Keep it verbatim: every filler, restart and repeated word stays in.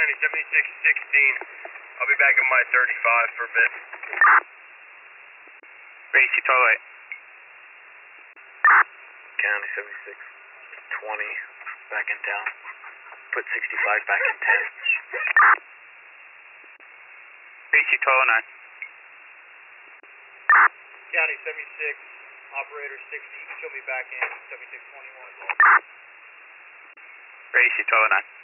County seventy-six sixteen. I'll be back at my thirty-five for a bit. Racy twelve eight. County seventy-six twenty, back in town. Put sixty-five back in ten. Racy twelve oh nine. County seventy-six, operator sixty, she'll be back in seventy-six twenty-one. Racy twelve oh nine.